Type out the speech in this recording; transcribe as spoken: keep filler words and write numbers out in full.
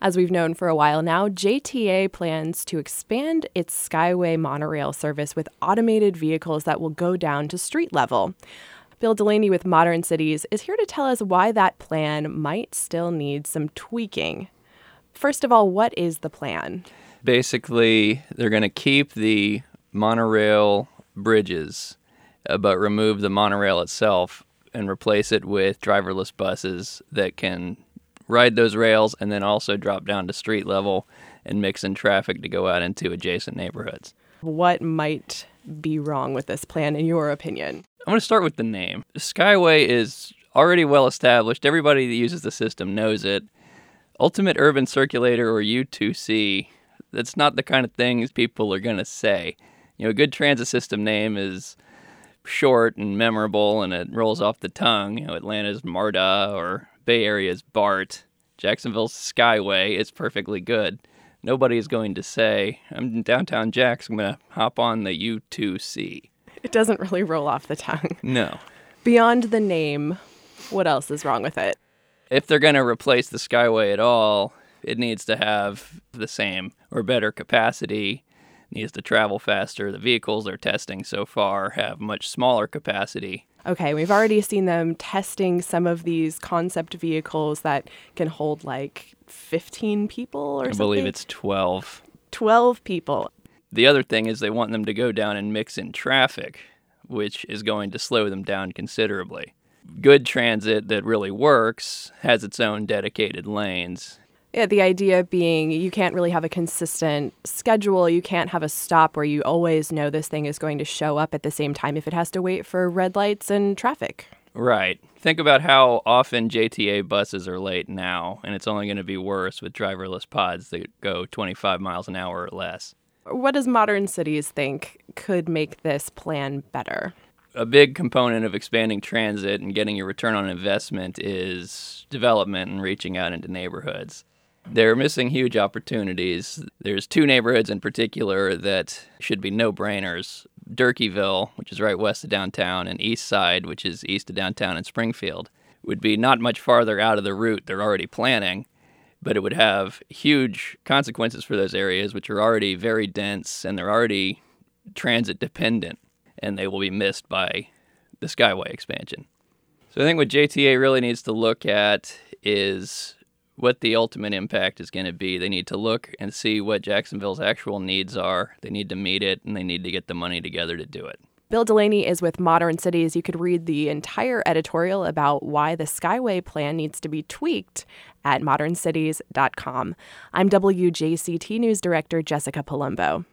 As we've known for a while now, J T A plans to expand its Skyway monorail service with automated vehicles that will go down to street level. Bill Delaney with Modern Cities is here to tell us why that plan might still need some tweaking. First of all, what is the plan? Basically, they're going to keep the monorail bridges, uh, but remove the monorail itself and replace it with driverless buses that can ride those rails and then also drop down to street level and mix in traffic to go out into adjacent neighborhoods. What might be wrong with this plan, in your opinion? I'm going to start with the name. Skyway is already well established. Everybody that uses the system knows it. Ultimate Urban Circulator, or U two C, that's not the kind of things people are going to say. You know, a good transit system name is short and memorable, and it rolls off the tongue. You know, Atlanta's MARTA or Bay Area's BART. Jacksonville's Skyway is perfectly good. Nobody is going to say, I'm in downtown Jax, I'm going to hop on the U two C. It doesn't really roll off the tongue. No. Beyond the name, what else is wrong with it? If they're going to replace the Skyway at all, it needs to have the same or better capacity, needs to travel faster. The vehicles they're testing so far have much smaller capacity. Okay, we've already seen them testing some of these concept vehicles that can hold like fifteen people or something. I believe it's twelve. twelve people. The other thing is they want them to go down and mix in traffic, which is going to slow them down considerably. Good transit that really works has its own dedicated lanes. Yeah, the idea being you can't really have a consistent schedule. You can't have a stop where you always know this thing is going to show up at the same time if it has to wait for red lights and traffic. Right. Think about how often J T A buses are late now, and it's only going to be worse with driverless pods that go twenty-five miles an hour or less. What does Modern Cities think could make this plan better? A big component of expanding transit and getting your return on investment is development and reaching out into neighborhoods. They're missing huge opportunities. There's two neighborhoods in particular that should be no-brainers. Durkeeville, which is right west of downtown, and East Side, which is east of downtown in Springfield, would be not much farther out of the route they're already planning, but it would have huge consequences for those areas, which are already very dense and they're already transit-dependent, and they will be missed by the Skyway expansion. So I think what J T A really needs to look at is what the ultimate impact is going to be. They need to look and see what Jacksonville's actual needs are. They need to meet it, and they need to get the money together to do it. Bill Delaney is with Modern Cities. You could read the entire editorial about why the Skyway plan needs to be tweaked at modern cities dot com. I'm W J C T News Director Jessica Palumbo.